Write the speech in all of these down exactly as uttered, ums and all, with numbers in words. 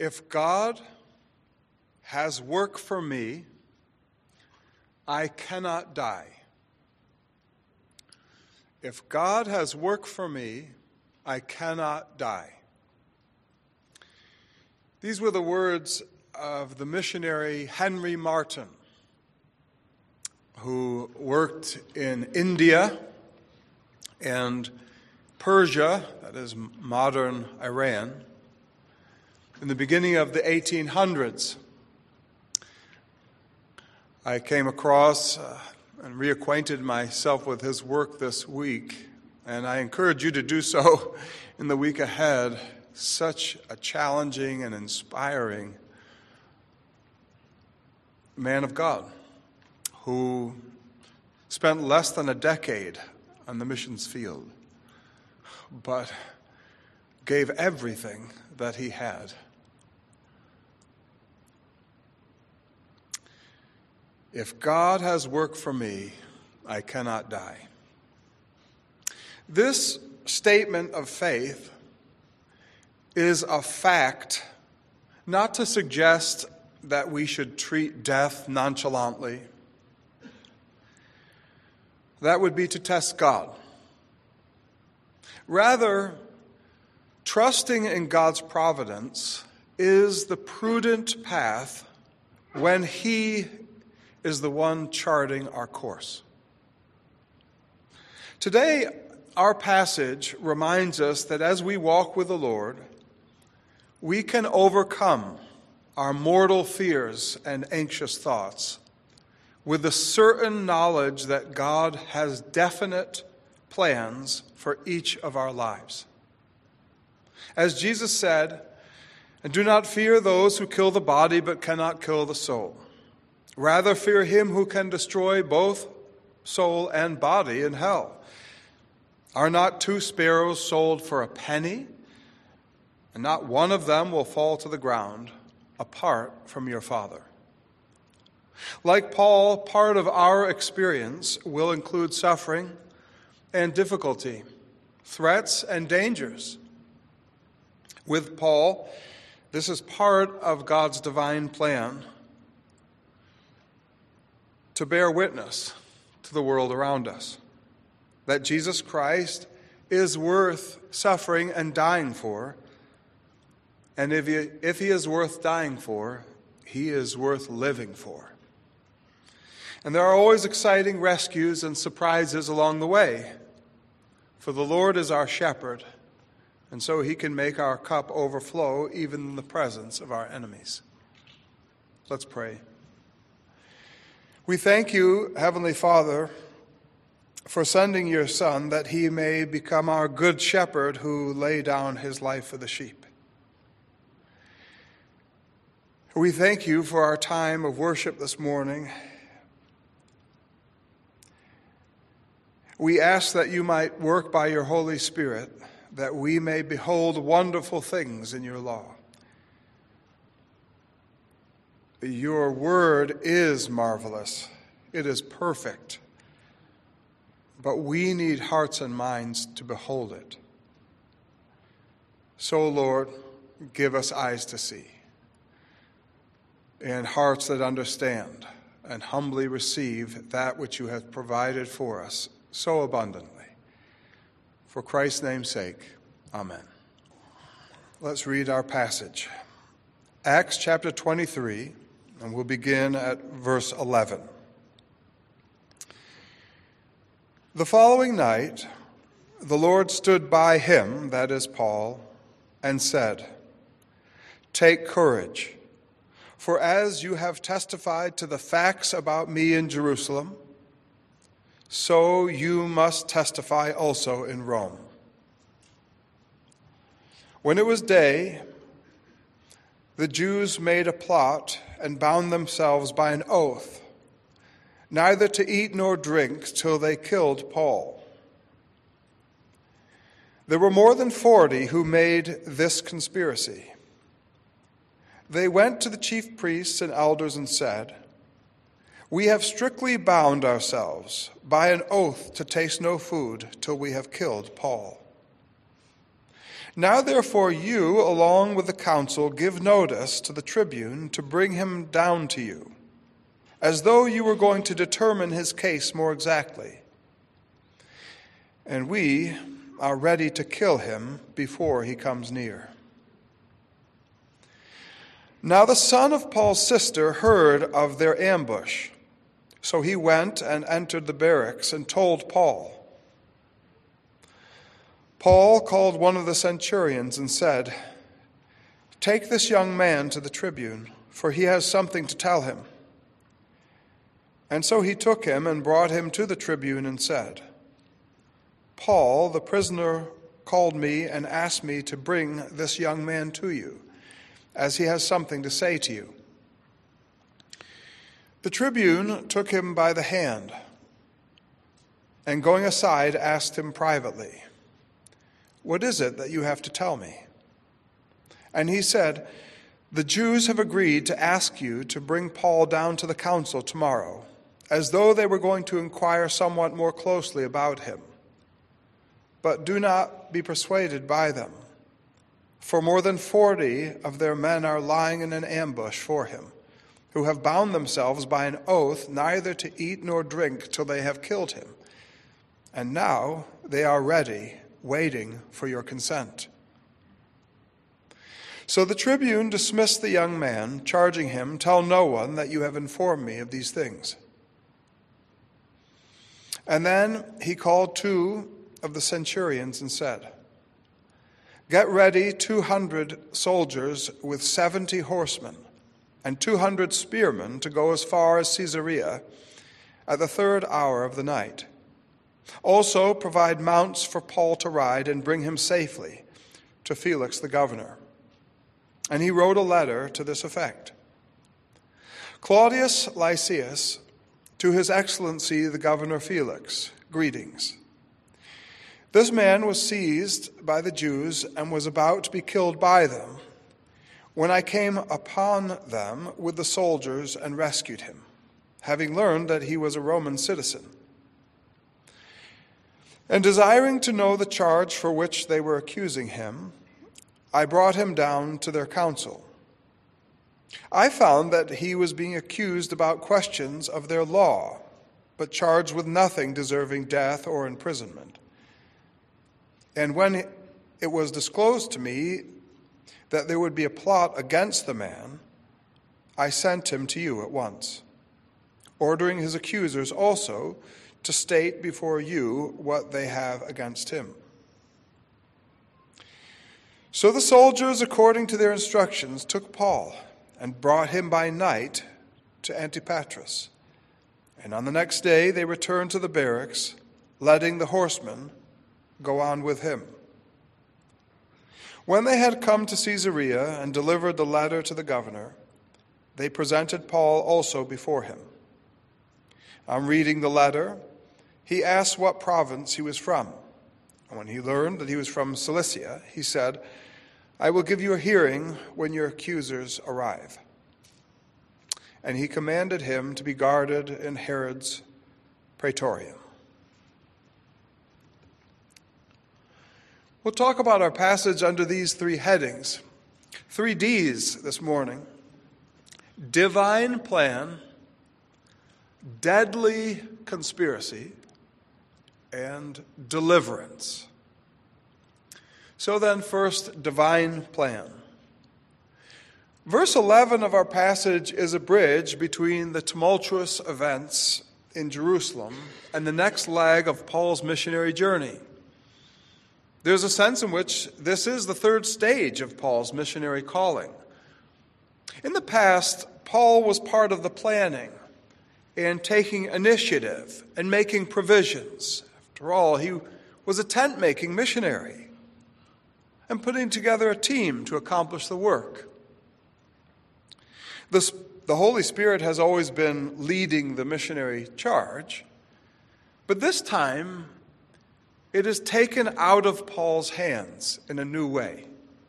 If God has work for me, I cannot die. If God has work for me, I cannot die. These were the words of the missionary Henry Martyn, who worked in India and Persia, that is modern Iran, in the beginning of the eighteen hundreds. I came across uh, and reacquainted myself with his work this week, and I encourage you to do so in the week ahead. Such a challenging and inspiring man of God who spent less than a decade on the missions field, but gave everything that he had. If God has work for me, I cannot die. This statement of faith is a fact, not to suggest that we should treat death nonchalantly. That would be to test God. Rather, trusting in God's providence is the prudent path when He is the one charting our course. Today, our passage reminds us that as we walk with the Lord, we can overcome our mortal fears and anxious thoughts with the certain knowledge that God has definite plans for each of our lives. As Jesus said, "And do not fear those who kill the body but cannot kill the soul. Rather fear him who can destroy both soul and body in hell. Are not two sparrows sold for a penny? And not one of them will fall to the ground apart from your Father." Like Paul, part of our experience will include suffering and difficulty, threats and dangers. With Paul, this is part of God's divine plan to bear witness to the world around us that Jesus Christ is worth suffering and dying for. And if he, if he is worth dying for, he is worth living for. And there are always exciting rescues and surprises along the way. For the Lord is our shepherd, and so he can make our cup overflow even in the presence of our enemies. Let's pray. We thank you, Heavenly Father, for sending your Son that he may become our good shepherd who lay down his life for the sheep. We thank you for our time of worship this morning. We ask that you might work by your Holy Spirit, that we may behold wonderful things in your law. Your word is marvelous. It is perfect. But we need hearts and minds to behold it. So, Lord, give us eyes to see, and hearts that understand and humbly receive that which you have provided for us so abundantly. For Christ's name's sake, amen. Let's read our passage. Acts chapter twenty-three, and we'll begin at verse eleven. The following night, the Lord stood by him, that is Paul, and said, "Take courage. For as you have testified to the facts about me in Jerusalem, so you must testify also in Rome." When it was day, the Jews made a plot and bound themselves by an oath, neither to eat nor drink till they killed Paul. There were more than forty who made this conspiracy. They went to the chief priests and elders and said, "We have strictly bound ourselves by an oath to taste no food till we have killed Paul. Now therefore you, along with the council, give notice to the tribune to bring him down to you, as though you were going to determine his case more exactly. And we are ready to kill him before he comes near." Now the son of Paul's sister heard of their ambush, so he went and entered the barracks and told Paul. Paul called one of the centurions and said, "Take this young man to the tribune, for he has something to tell him." And so he took him and brought him to the tribune and said, "Paul, the prisoner, called me and asked me to bring this young man to you, as he has something to say to you." The tribune took him by the hand, and going aside asked him privately, "What is it that you have to tell me?" And he said, "The Jews have agreed to ask you to bring Paul down to the council tomorrow, as though they were going to inquire somewhat more closely about him. But do not be persuaded by them, for more than forty of their men are lying in an ambush for him, who have bound themselves by an oath neither to eat nor drink till they have killed him. And now they are ready, waiting for your consent." So the tribune dismissed the young man, charging him, "Tell no one that you have informed me of these things." And then he called two of the centurions and said, "Get ready two hundred soldiers with seventy horsemen and two hundred spearmen to go as far as Caesarea at the third hour of the night. Also provide mounts for Paul to ride and bring him safely to Felix the governor." And he wrote a letter to this effect: "Claudius Lysias, to his excellency the governor Felix, greetings. This man was seized by the Jews and was about to be killed by them, when I came upon them with the soldiers and rescued him, having learned that he was a Roman citizen. And desiring to know the charge for which they were accusing him, I brought him down to their council. I found that he was being accused about questions of their law, but charged with nothing deserving death or imprisonment. And when it was disclosed to me that there would be a plot against the man, I sent him to you at once, ordering his accusers also to state before you what they have against him." So the soldiers, according to their instructions, took Paul and brought him by night to Antipatris. And on the next day they returned to the barracks, letting the horsemen go on with him. When they had come to Caesarea and delivered the letter to the governor, they presented Paul also before him. On reading the letter, he asked what province he was from. And when he learned that he was from Cilicia, he said, "I will give you a hearing when your accusers arrive." And he commanded him to be guarded in Herod's praetorium. We'll talk about our passage under these three headings. Three D's this morning: divine plan, deadly conspiracy, and deliverance. So then, first, divine plan. Verse eleven of our passage is a bridge between the tumultuous events in Jerusalem and the next leg of Paul's missionary journey. There's a sense in which this is the third stage of Paul's missionary calling. In the past, Paul was part of the planning and taking initiative and making provisions. After all, he was a tent-making missionary and putting together a team to accomplish the work. The, the Holy Spirit has always been leading the missionary charge, but this time it is taken out of Paul's hands in a new way.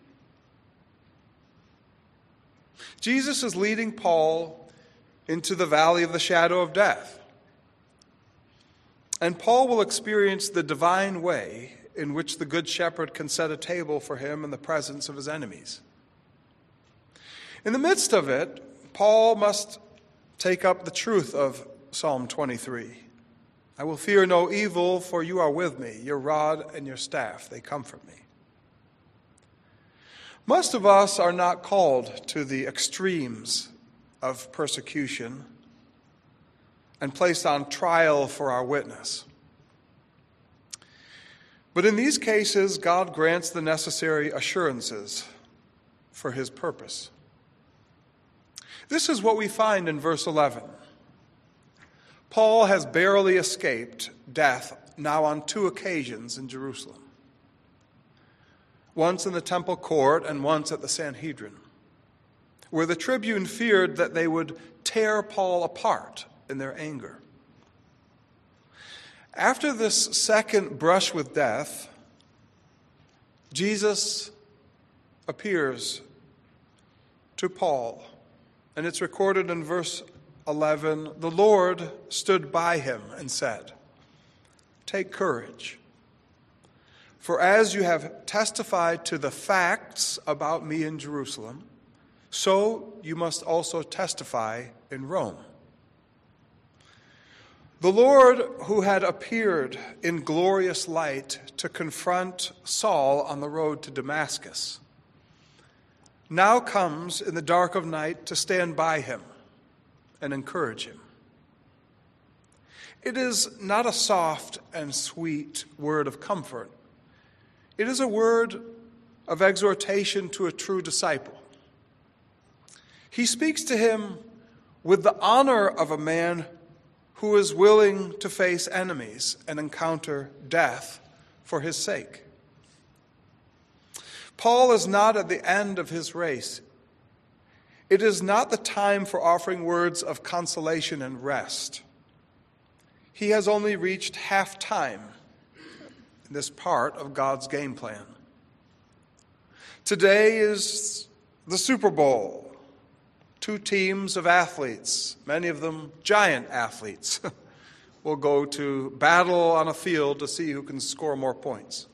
Jesus is leading Paul into the valley of the shadow of death. And Paul will experience the divine way in which the Good Shepherd can set a table for him in the presence of his enemies. In the midst of it, Paul must take up the truth of Psalm twenty-three. I will fear no evil, for you are with me. Your rod and your staff, they comfort me. Most of us are not called to the extremes of persecution and placed on trial for our witness. But in these cases, God grants the necessary assurances for his purpose. This is what we find in verse eleven. Paul has barely escaped death now on two occasions in Jerusalem. Once in the temple court and once at the Sanhedrin, where the tribune feared that they would tear Paul apart in their anger. After this second brush with death, Jesus appears to Paul, and it's recorded in verse eleven, the Lord stood by him and said, "Take courage, for as you have testified to the facts about me in Jerusalem, so you must also testify in Rome." The Lord, who had appeared in glorious light to confront Saul on the road to Damascus, now comes in the dark of night to stand by him and encourage him. It is not a soft and sweet word of comfort. It is a word of exhortation to a true disciple. He speaks to him with the honor of a man who is willing to face enemies and encounter death for his sake. Paul is not at the end of his race. It is not the time for offering words of consolation and rest. He has only reached half time in this part of God's game plan. Today is the Super Bowl. Two teams of athletes, many of them giant athletes, will go to battle on a field to see who can score more points.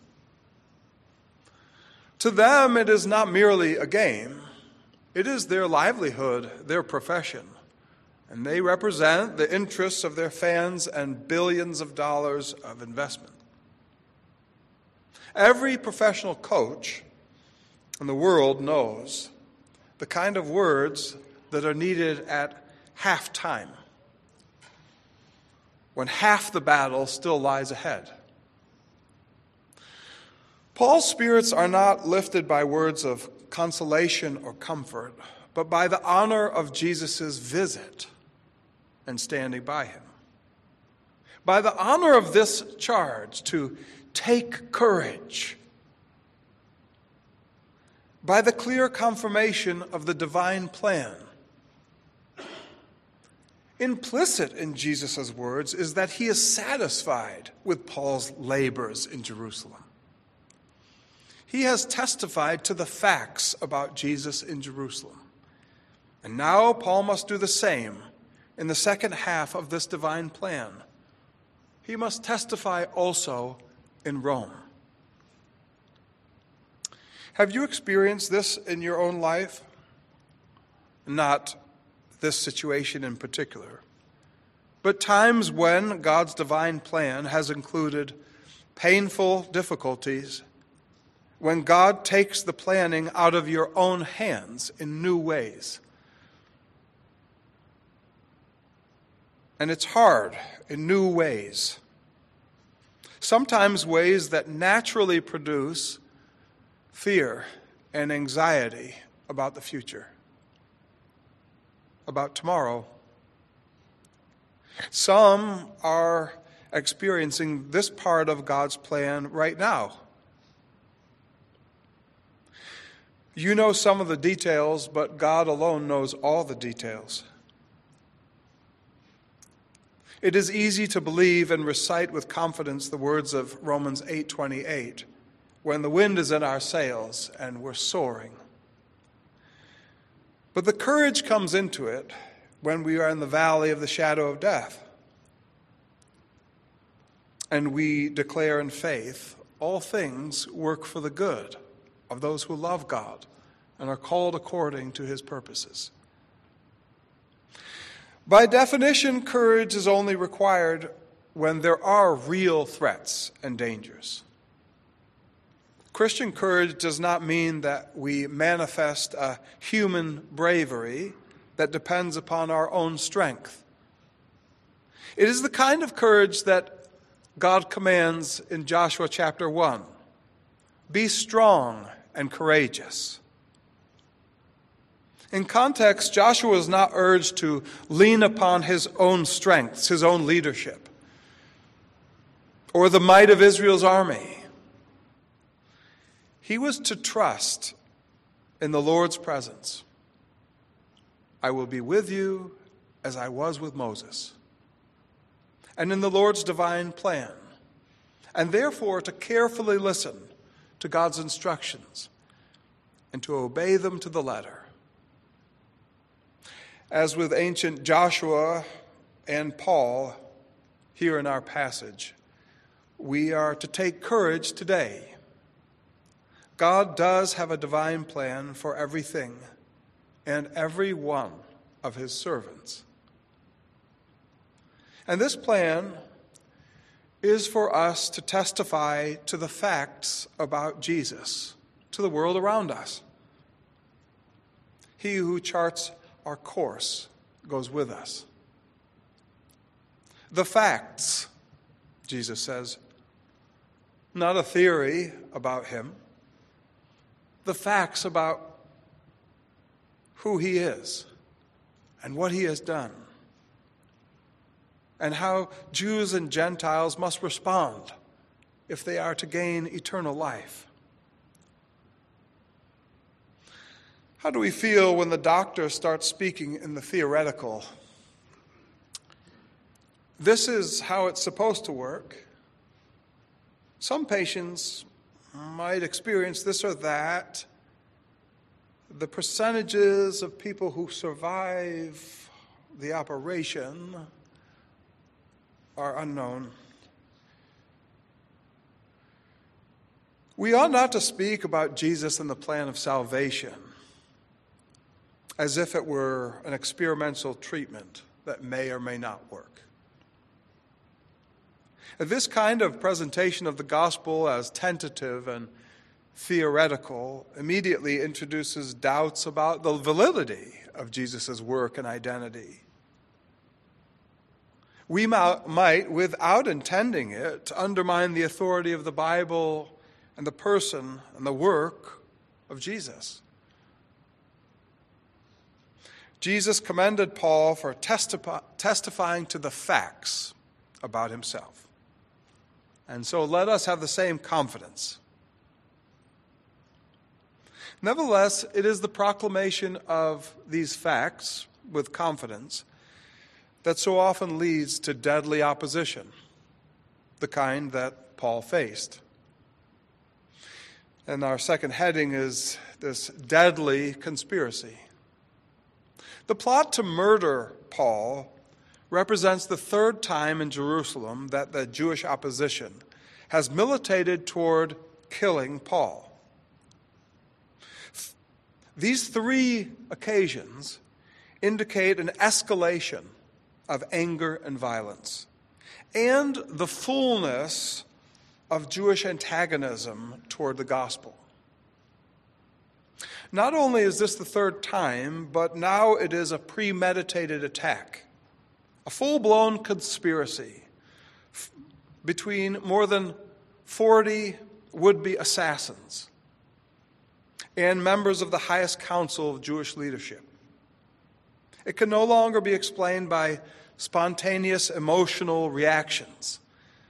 To them, it is not merely a game. It is their livelihood, their profession, and they represent the interests of their fans and billions of dollars of investment. Every professional coach in the world knows the kind of words that are needed at halftime, when half the battle still lies ahead. Paul's spirits are not lifted by words of consolation or comfort, but by the honor of Jesus' visit and standing by him. By the honor of this charge to take courage. By the clear confirmation of the divine plan. Implicit in Jesus' words is that he is satisfied with Paul's labors in Jerusalem. He has testified to the facts about Jesus in Jerusalem. And now Paul must do the same in the second half of this divine plan. He must testify also in Rome. Have you experienced this in your own life? Not this situation in particular, but times when God's divine plan has included painful difficulties, when God takes the planning out of your own hands in new ways. And it's hard in new ways. Sometimes ways that naturally produce fear and anxiety about the future, about tomorrow. Some are experiencing this part of God's plan right now. You know some of the details, but God alone knows all the details. It is easy to believe and recite with confidence the words of Romans eight twenty-eight, when the wind is in our sails and we're soaring. But the courage comes into it when we are in the valley of the shadow of death, and we declare in faith, all things work for the good of those who love God and are called according to his purposes. By definition, courage is only required when there are real threats and dangers. Christian courage does not mean that we manifest a human bravery that depends upon our own strength. It is the kind of courage that God commands in Joshua chapter one. Be strong and courageous. In context, Joshua is not urged to lean upon his own strengths, his own leadership, or the might of Israel's army. He was to trust in the Lord's presence. I will be with you as I was with Moses, and in the Lord's divine plan, and therefore to carefully listen to God's instructions and to obey them to the letter. As with ancient Joshua and Paul, here in our passage, we are to take courage today. God does have a divine plan for everything and every one of his servants. And this plan is for us to testify to the facts about Jesus to the world around us. He who charts our course goes with us. The facts, Jesus says, not a theory about him. The facts about who he is and what he has done, and how Jews and Gentiles must respond if they are to gain eternal life. How do we feel when the doctor starts speaking in the theoretical? This is how it's supposed to work. Some patients might experience this or that. The percentages of people who survive the operation are unknown. We ought not to speak about Jesus and the plan of salvation as if it were an experimental treatment that may or may not work. This kind of presentation of the gospel as tentative and theoretical immediately introduces doubts about the validity of Jesus' work and identity. We might, without intending it, undermine the authority of the Bible and the person and the work of Jesus. Jesus commended Paul for testif- testifying to the facts about himself. And so let us have the same confidence. Nevertheless, it is the proclamation of these facts with confidence that so often leads to deadly opposition, the kind that Paul faced. And our second heading is this deadly conspiracy. The plot to murder Paul represents the third time in Jerusalem that the Jewish opposition has militated toward killing Paul. These three occasions indicate an escalation of anger and violence and the fullness of Jewish antagonism toward the gospel. Not only is this the third time, but now it is a premeditated attack, a full-blown conspiracy f- between more than forty would-be assassins and members of the highest council of Jewish leadership. It can no longer be explained by spontaneous emotional reactions.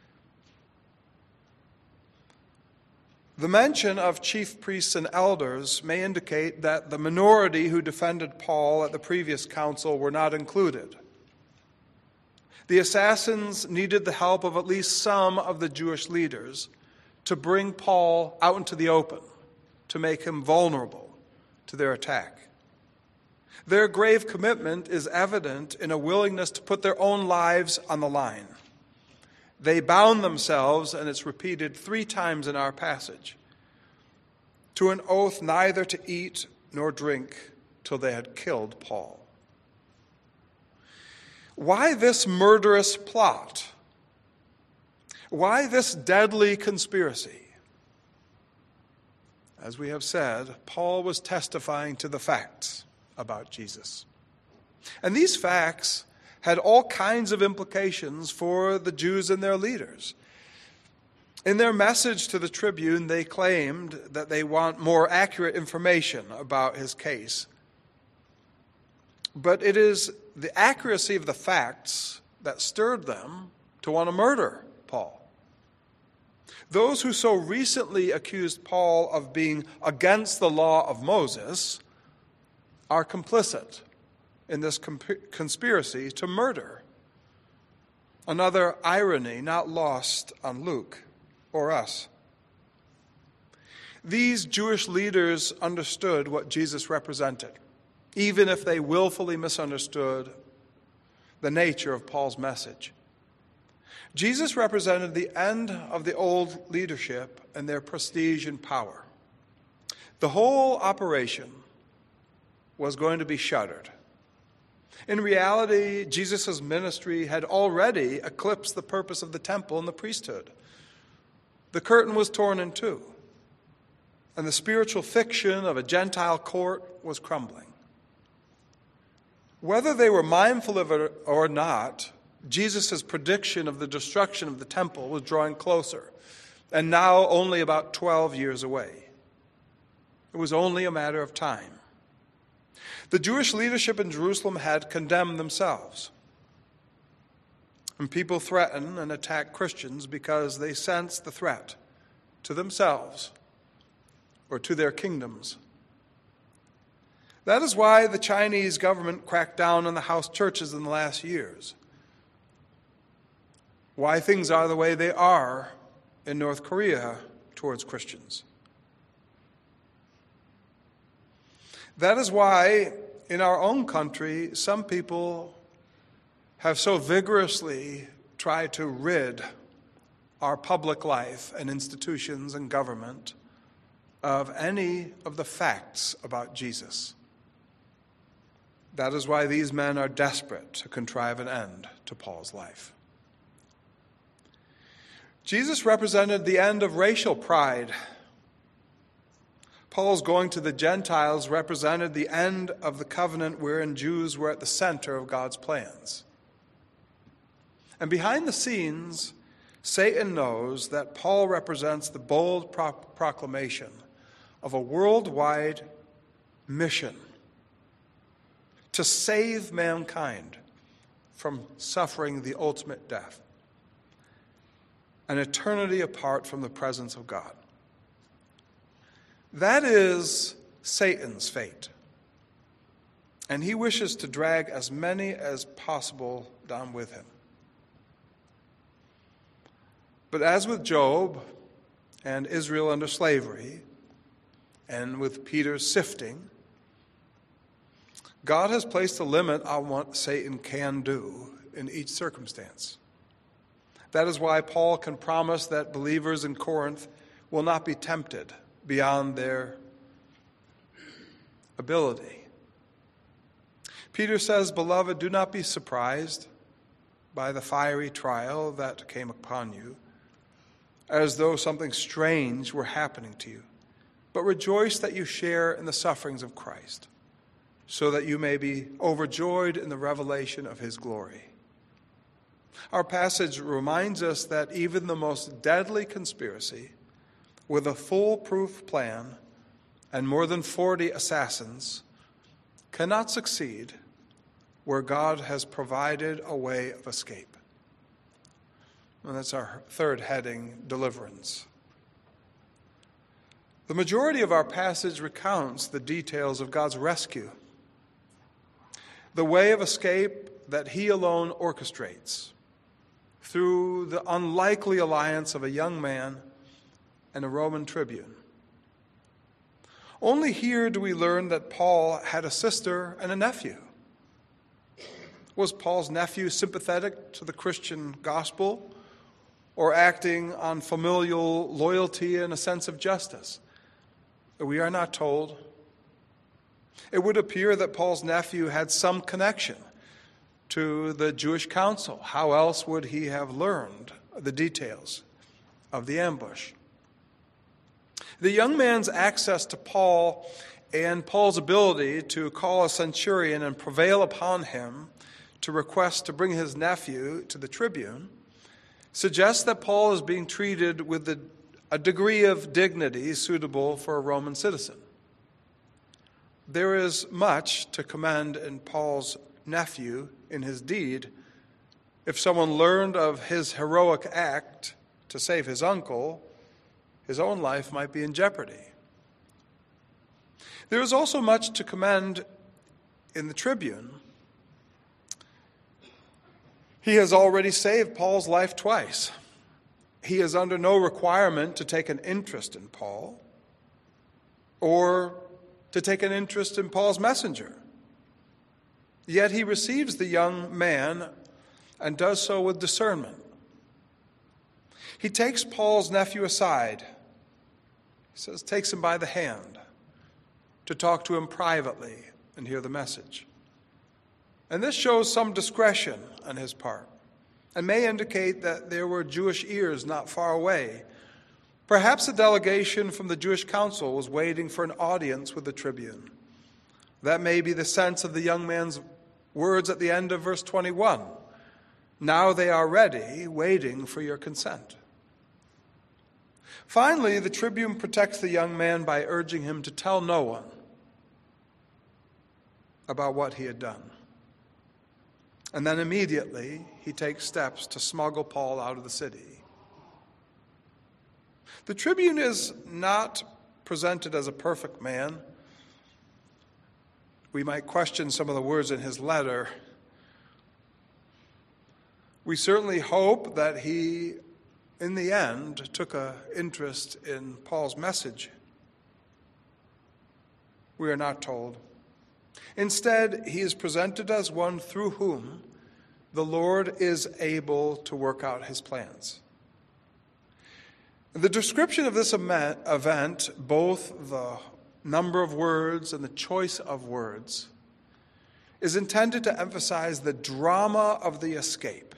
The mention of chief priests and elders may indicate that the minority who defended Paul at the previous council were not included. The assassins needed the help of at least some of the Jewish leaders to bring Paul out into the open, to make him vulnerable to their attack. Their grave commitment is evident in a willingness to put their own lives on the line They bound themselves, and it's repeated three times in our passage, to an oath neither to eat nor drink till they had killed Paul. Why this murderous plot? Why this deadly conspiracy? As we have said, Paul was testifying to the facts about Jesus. And these facts had all kinds of implications for the Jews and their leaders. In their message to the tribune, they claimed that they want more accurate information about his case. But it is the accuracy of the facts that stirred them to want to murder Paul. Those who so recently accused Paul of being against the law of Moses are complicit in this conspiracy to murder. Another irony not lost on Luke or us. These Jewish leaders understood what Jesus represented, even if they willfully misunderstood the nature of Paul's message. Jesus represented the end of the old leadership and their prestige and power. The whole operation was going to be shuttered. In reality, Jesus' ministry had already eclipsed the purpose of the temple and the priesthood. The curtain was torn in two, and the spiritual fiction of a Gentile court was crumbling. Whether they were mindful of it or not, Jesus' prediction of the destruction of the temple was drawing closer, and now only about twelve years away. It was only a matter of time. The Jewish leadership in Jerusalem had condemned themselves. And people threaten and attack Christians because they sense the threat to themselves or to their kingdoms. That is why the Chinese government cracked down on the house churches in the last years. Why things are the way they are in North Korea towards Christians. That is why in our own country, some people have so vigorously tried to rid our public life and institutions and government of any of the facts about Jesus. That is why these men are desperate to contrive an end to Paul's life. Jesus represented the end of racial pride. Paul's going to the Gentiles represented the end of the covenant wherein Jews were at the center of God's plans. And behind the scenes, Satan knows that Paul represents the bold pro- proclamation of a worldwide mission to save mankind from suffering the ultimate death, an eternity apart from the presence of God. That is Satan's fate. And he wishes to drag as many as possible down with him. But as with Job and Israel under slavery, and with Peter's sifting, God has placed a limit on what Satan can do in each circumstance. That is why Paul can promise that believers in Corinth will not be tempted beyond their ability. Peter says, "Beloved, do not be surprised by the fiery trial that came upon you, as though something strange were happening to you. But rejoice that you share in the sufferings of Christ, so that you may be overjoyed in the revelation of his glory." Our passage reminds us that even the most deadly conspiracy, with a foolproof plan and more than forty assassins, cannot succeed where God has provided a way of escape. And that's our third heading, deliverance. The majority of our passage recounts the details of God's rescue, the way of escape that he alone orchestrates through the unlikely alliance of a young man and a Roman tribune. Only here do we learn that Paul had a sister and a nephew. Was Paul's nephew sympathetic to the Christian gospel, or acting on familial loyalty and a sense of justice? We are not told. It would appear that Paul's nephew had some connection to the Jewish council. How else would he have learned the details of the ambush? The young man's access to Paul and Paul's ability to call a centurion and prevail upon him to request to bring his nephew to the tribune suggests that Paul is being treated with the, a degree of dignity suitable for a Roman citizen. There is much to commend in Paul's nephew in his deed. If someone learned of his heroic act to save his uncle, his own life might be in jeopardy. There is also much to commend in the tribune. He has already saved Paul's life twice. He is under no requirement to take an interest in Paul or to take an interest in Paul's messenger. Yet he receives the young man and does so with discernment. He takes Paul's nephew aside. He says, takes him by the hand to talk to him privately and hear the message. And this shows some discretion on his part and may indicate that there were Jewish ears not far away. Perhaps a delegation from the Jewish council was waiting for an audience with the tribune. That may be the sense of the young man's words at the end of verse twenty-one. Now they are ready, waiting for your consent. Finally, the tribune protects the young man by urging him to tell no one about what he had done. And then immediately he takes steps to smuggle Paul out of the city. The tribune is not presented as a perfect man. We might question some of the words in his letter. We certainly hope that he, in the end, took an interest in Paul's message. We are not told. Instead, he is presented as one through whom the Lord is able to work out his plans. The description of this event, both the number of words and the choice of words, is intended to emphasize the drama of the escape.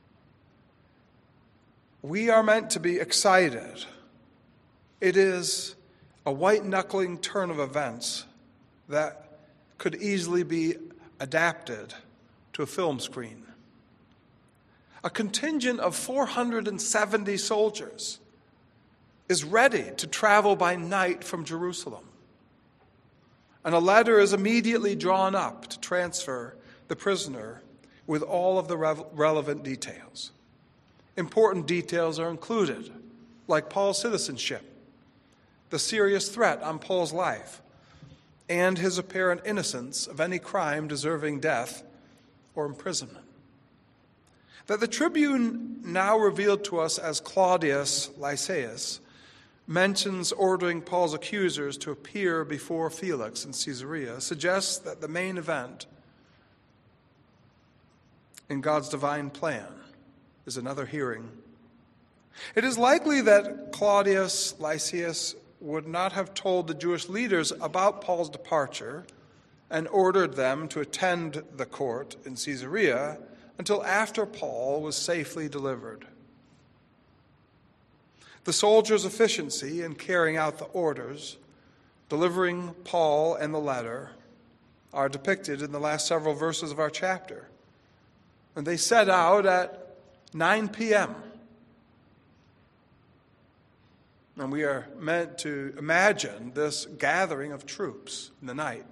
We are meant to be excited. It is a white-knuckling turn of events that could easily be adapted to a film screen. A contingent of four hundred seventy soldiers is ready to travel by night from Jerusalem. And a letter is immediately drawn up to transfer the prisoner with all of the re- relevant details. Important details are included, like Paul's citizenship, the serious threat on Paul's life, and his apparent innocence of any crime deserving death or imprisonment. That the tribune, now revealed to us as Claudius Lysias, mentions ordering Paul's accusers to appear before Felix in Caesarea suggests that the main event in God's divine plan is another hearing. It is likely that Claudius Lysias would not have told the Jewish leaders about Paul's departure and ordered them to attend the court in Caesarea until after Paul was safely delivered. The soldiers' efficiency in carrying out the orders, delivering Paul and the letter, are depicted in the last several verses of our chapter. And they set out at nine p.m. And we are meant to imagine this gathering of troops in the night.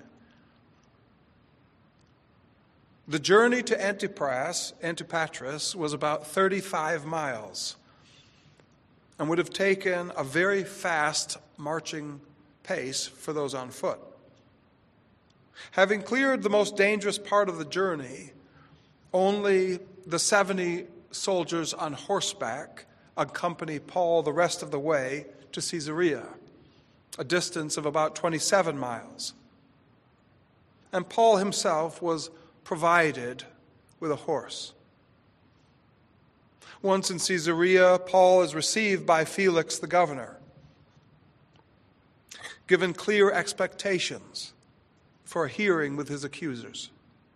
The journey to Antipatris, Antipatris was about thirty-five miles and would have taken a very fast marching pace for those on foot. Having cleared the most dangerous part of the journey, only the seventy soldiers on horseback accompany Paul the rest of the way to Caesarea, a distance of about twenty-seven miles. And Paul himself was provided with a horse. Once in Caesarea, Paul is received by Felix the governor, given clear expectations for a hearing with his accusers.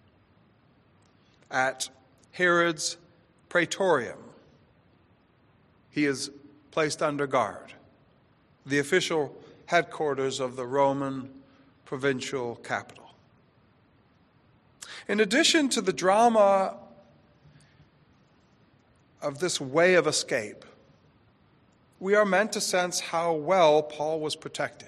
At Herod's praetorium, he is placed under guard, the official headquarters of the Roman provincial capital. In addition to the drama of this way of escape, we are meant to sense how well Paul was protected.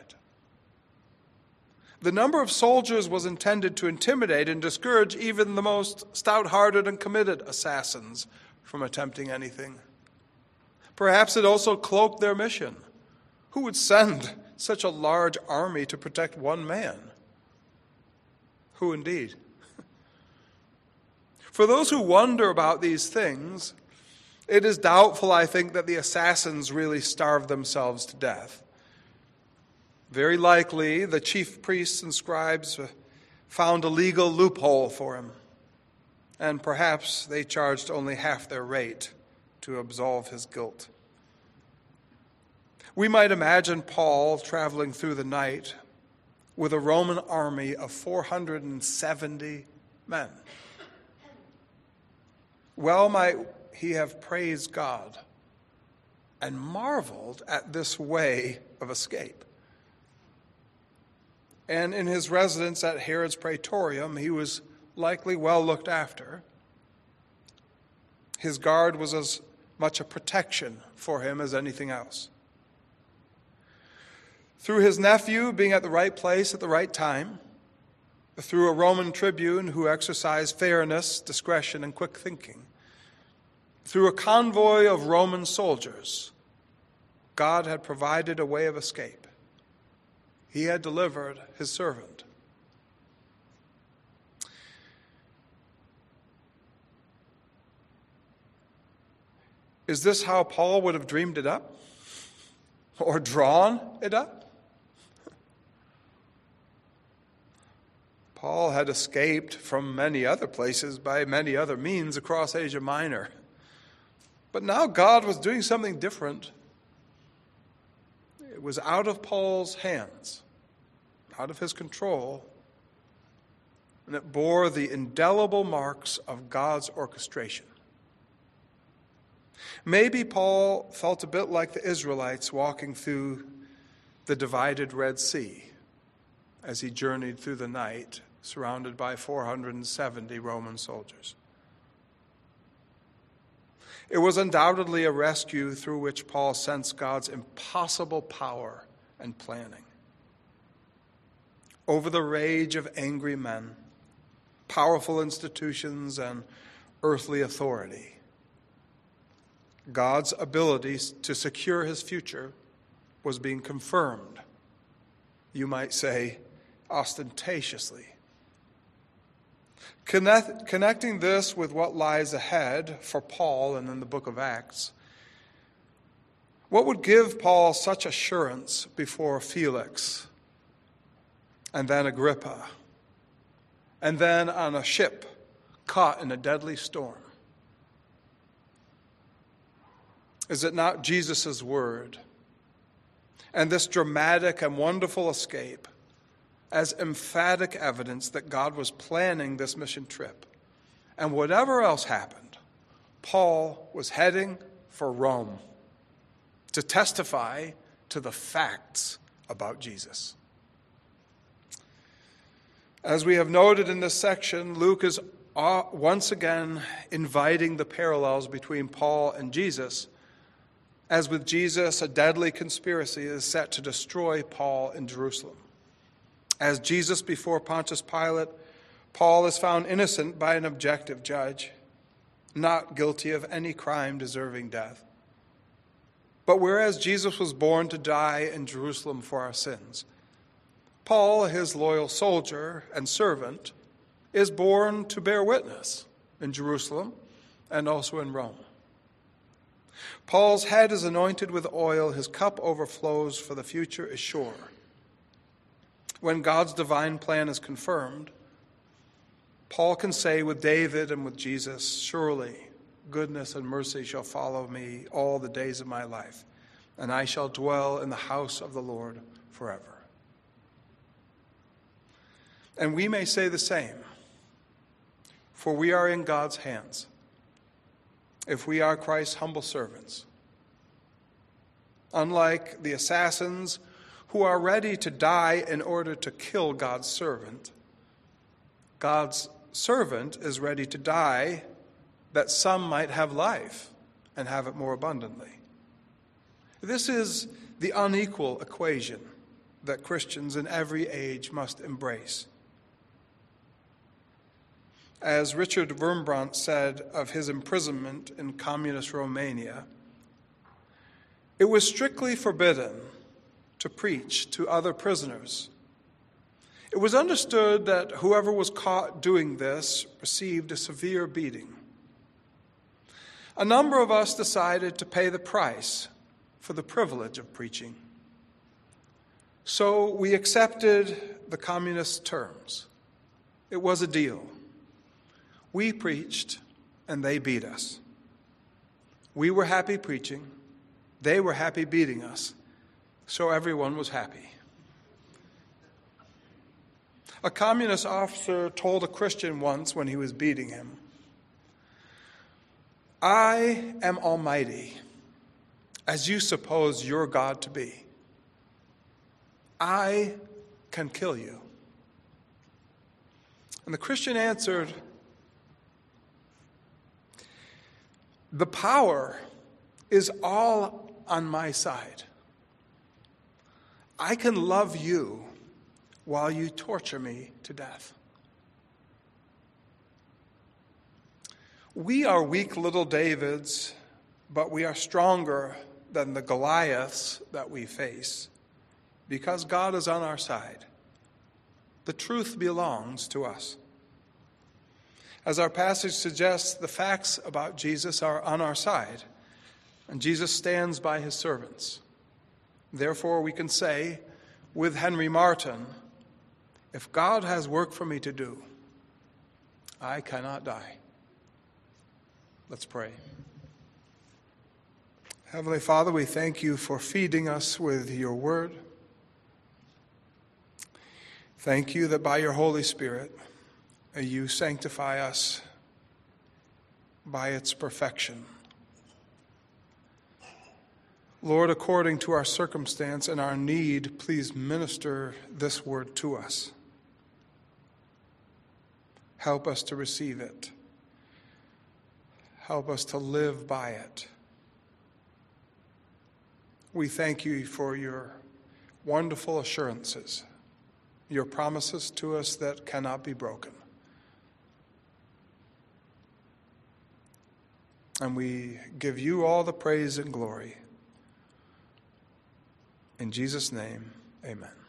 The number of soldiers was intended to intimidate and discourage even the most stout-hearted and committed assassins from attempting anything. Perhaps it also cloaked their mission. Who would send such a large army to protect one man? Who indeed? For those who wonder about these things, it is doubtful, I think, that the assassins really starved themselves to death. Very likely, the chief priests and scribes found a legal loophole for him, and perhaps they charged only half their rate to absolve his guilt. We might imagine Paul traveling through the night with a Roman army of four hundred seventy men. Well might he have praised God and marveled at this way of escape. And in his residence at Herod's praetorium, he was likely well looked after. His guard was as much a protection for him as anything else. Through his nephew being at the right place at the right time, through a Roman tribune who exercised fairness, discretion, and quick thinking, through a convoy of Roman soldiers, God had provided a way of escape. He had delivered his servant. Is this how Paul would have dreamed it up? Or drawn it up? Paul had escaped from many other places by many other means across Asia Minor. But now God was doing something different. It was out of Paul's hands, out of his control, and it bore the indelible marks of God's orchestration. Maybe Paul felt a bit like the Israelites walking through the divided Red Sea as he journeyed through the night, surrounded by four hundred seventy Roman soldiers. It was undoubtedly a rescue through which Paul sensed God's impossible power and planning. Over the rage of angry men, powerful institutions, and earthly authority, God's ability to secure his future was being confirmed, you might say, ostentatiously. Connect, connecting this with what lies ahead for Paul and in the book of Acts, what would give Paul such assurance before Felix, and then Agrippa, and then on a ship caught in a deadly storm? Is it not Jesus' word and this dramatic and wonderful escape as emphatic evidence that God was planning this mission trip? And whatever else happened, Paul was heading for Rome to testify to the facts about Jesus. As we have noted in this section, Luke is once again inviting the parallels between Paul and Jesus. As with Jesus, a deadly conspiracy is set to destroy Paul in Jerusalem. As Jesus before Pontius Pilate, Paul is found innocent by an objective judge, not guilty of any crime deserving death. But whereas Jesus was born to die in Jerusalem for our sins, Paul, his loyal soldier and servant, is born to bear witness in Jerusalem and also in Rome. Paul's head is anointed with oil, his cup overflows, for the future is sure. When God's divine plan is confirmed, Paul can say with David and with Jesus, "Surely goodness and mercy shall follow me all the days of my life, and I shall dwell in the house of the Lord forever. And we may say the same, for we are in God's hands, if we are Christ's humble servants. Unlike the assassins who are ready to die in order to kill God's servant, God's servant is ready to die that some might have life and have it more abundantly. This is the unequal equation that Christians in every age must embrace. As Richard Wurmbrand said of his imprisonment in communist Romania, it was strictly forbidden to preach to other prisoners. It was understood that whoever was caught doing this received a severe beating. A number of us decided to pay the price for the privilege of preaching. So we accepted the communist terms. It was a deal. We preached, and they beat us. We were happy preaching. They were happy beating us. So everyone was happy. A communist officer told a Christian once when he was beating him, "I am almighty, as you suppose your God to be. I can kill you." And the Christian answered, "The power is all on my side. I can love you while you torture me to death." We are weak little Davids, but we are stronger than the Goliaths that we face because God is on our side. The truth belongs to us. As our passage suggests, the facts about Jesus are on our side, and Jesus stands by his servants. Therefore, we can say with Henry Martyn, "If God has work for me to do, I cannot die." Let's pray. Heavenly Father, we thank you for feeding us with your word. Thank you that by your Holy Spirit, you sanctify us by its perfection. Lord, according to our circumstance and our need, please minister this word to us. Help us to receive it. Help us to live by it. We thank you for your wonderful assurances, your promises to us that cannot be broken. And we give you all the praise and glory. In Jesus' name, amen.